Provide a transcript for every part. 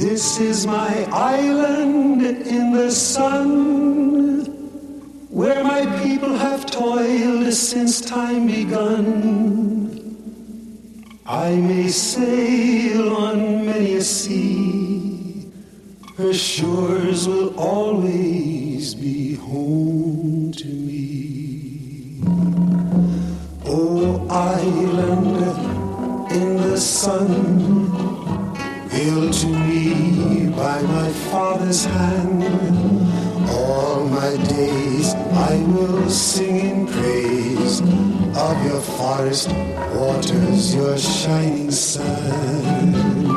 This is my island in the sun, where my people have toiled since time begun. I may sail on many a sea, her shores will always be home to me. Oh, island in the sun, built to me by my father's hand, all my days I will sing in praise of your forest waters, your shining sun.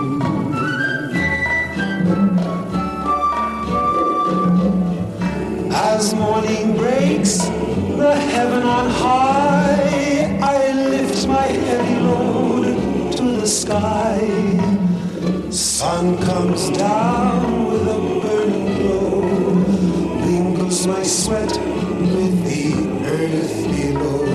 As morning breaks, the heaven on high, I lift my heavy load to the sky. Sun comes down with a burning glow, mingles my sweat with the earth below.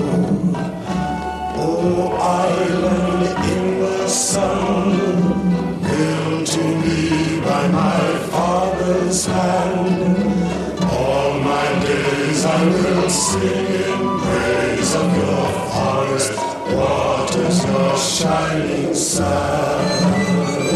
Oh, island in the sun, built to me by my father's hand, all my days I will sing in praise of your forest waters, your shining sun.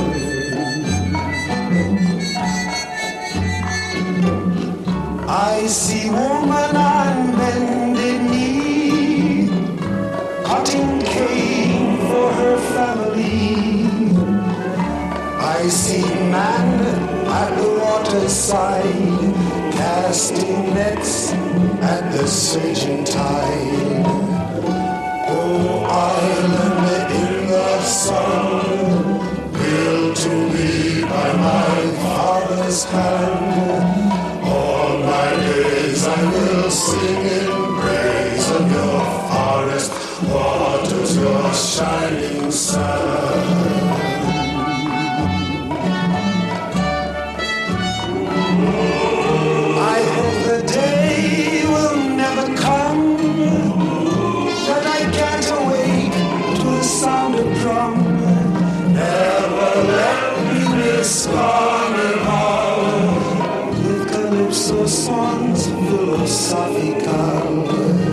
I see woman on bended knee, cutting cane for her family. I see man at the waterside, casting nets at the surging tide. Oh, island in the sun, built to me by my father's hand, all my days I will sing in praise of your forest waters, your shining sun. I hope the day will never come when I can't awake to the sound of drum. Never let me miss Carnival with calypso songs philosophical.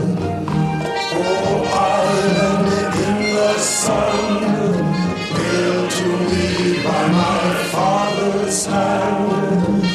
Oh, island in the sun, built to me by my father's hand,